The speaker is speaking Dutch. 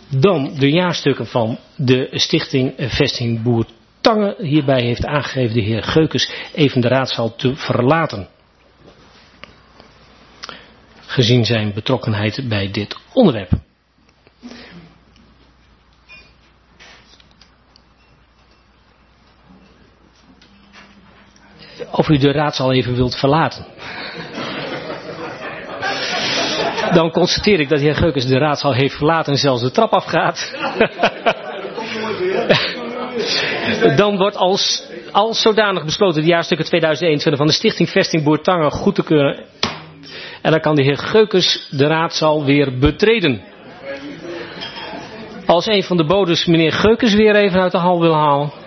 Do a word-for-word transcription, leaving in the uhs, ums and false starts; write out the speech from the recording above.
Dan de jaarstukken van de stichting Vesting Boer Tange. Hierbij heeft aangegeven de heer Geukes even de raadzaal te verlaten. Gezien zijn betrokkenheid bij dit onderwerp. Of u de raadzaal even wilt verlaten. Dan constateer ik dat de heer Geukes de raadzaal heeft verlaten en zelfs de trap afgaat. Dan wordt als, als zodanig besloten de jaarstukken tweeduizend eenentwintig van de stichting Vesting Boer Tange goed te keuren. En dan kan de heer Geukes de raadzaal weer betreden. Als een van de bodes meneer Geukes weer even uit de hal wil halen.